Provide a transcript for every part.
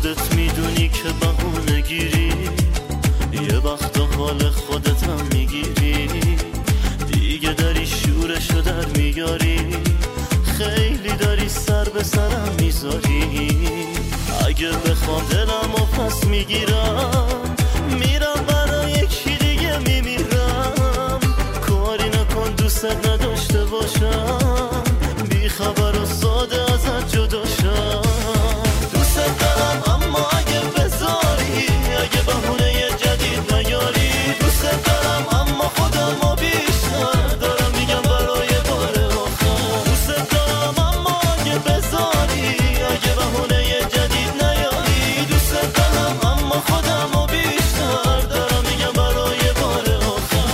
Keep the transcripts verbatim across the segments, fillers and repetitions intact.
خودت میدونی که بهونه گیری، یه وقت حال خودت هم میگیری، دیگه داری شورشو در میاری، خیلی داری سر به سرم میذاری. اگه بخوام دلمو پس میگیرم، میرم برای یکی دیگه میمیرم. کاری نکن دوست نداشته باشم، بی خبر و ساده ازت جدا شم. دوست دارم اما اگه بذاری، اگه بهونه یه جدید نیاری. دوست دارم اما خودمو بیشتر دارم میگم برای بار آخر. دوست دارم اما اگه بذاری، اگه بهونه یه جدید نیاری. دوست دارم اما خودمو بیشتر دارم میگم برای بار آخر.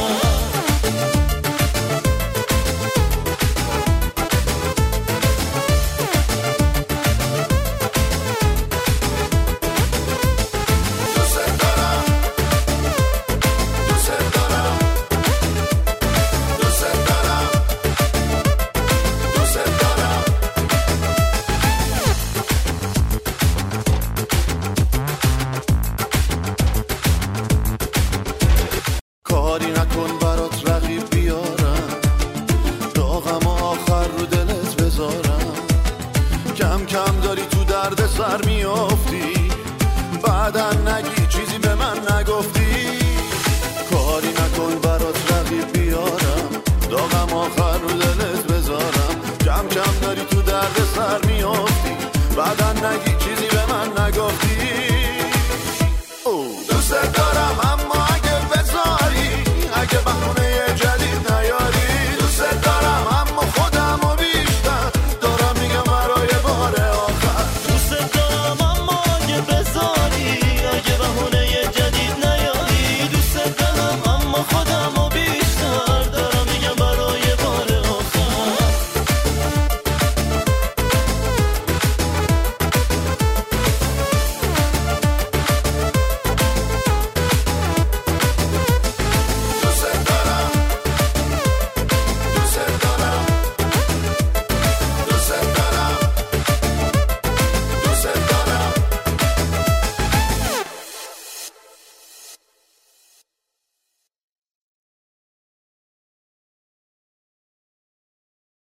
کاری نکن برات رقیب بیارم، داغم آخر رو دلت بذارم. کم کم داری تو درد سر میافتی، بعدا نگی چیزی به من نگفتی. کاری نکن برات رقیب بیارم، داغم آخر رو دلت بذارم. کم کم داری تو درد سر میافتی، بعدا نگی چیزی